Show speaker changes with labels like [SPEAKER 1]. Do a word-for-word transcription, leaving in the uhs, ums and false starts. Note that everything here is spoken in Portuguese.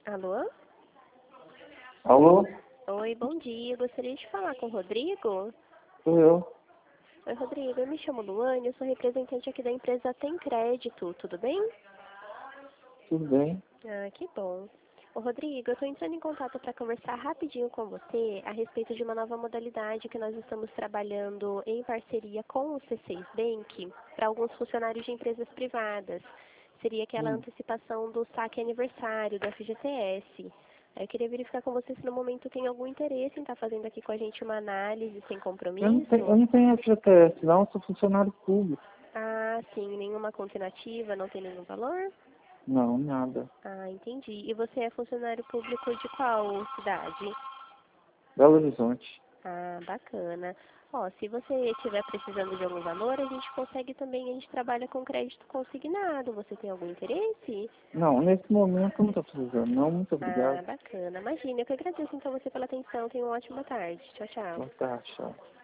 [SPEAKER 1] Alô?
[SPEAKER 2] Alô?
[SPEAKER 1] Oi, bom dia. Eu gostaria de falar com o Rodrigo.
[SPEAKER 2] Sou eu.
[SPEAKER 1] Oi, Rodrigo. Eu me chamo Luane, eu sou representante aqui da empresa Tem Crédito. Tudo bem?
[SPEAKER 2] Tudo bem?
[SPEAKER 1] Ah, que bom. Ô, Rodrigo, eu estou entrando em contato para conversar rapidinho com você a respeito de uma nova modalidade que nós estamos trabalhando em parceria com o C seis Bank para alguns funcionários de empresas privadas. Seria aquela
[SPEAKER 2] Hum.
[SPEAKER 1] antecipação do saque aniversário do F G T S. Eu queria verificar com você se no momento tem algum interesse em estar fazendo aqui com a gente uma análise sem
[SPEAKER 2] Eu não
[SPEAKER 1] compromisso.
[SPEAKER 2] tenho, eu não tenho F G T S, não, eu sou funcionário público.
[SPEAKER 1] Ah, sim, nenhuma conta inativa, não tem nenhum valor?
[SPEAKER 2] Não, nada.
[SPEAKER 1] Ah, entendi. E você é funcionário público de qual cidade?
[SPEAKER 2] Belo Horizonte.
[SPEAKER 1] Ah, bacana. Ó, se você estiver precisando de algum valor, a gente consegue também, a gente trabalha com crédito consignado. Você tem algum interesse?
[SPEAKER 2] Não, nesse momento eu não estou precisando, não. Muito
[SPEAKER 1] Ah,
[SPEAKER 2] obrigado.
[SPEAKER 1] bacana. Imagina, eu que agradeço então você pela atenção. Tenha uma ótima tarde. Tchau, tchau.
[SPEAKER 2] Boa tarde, tchau.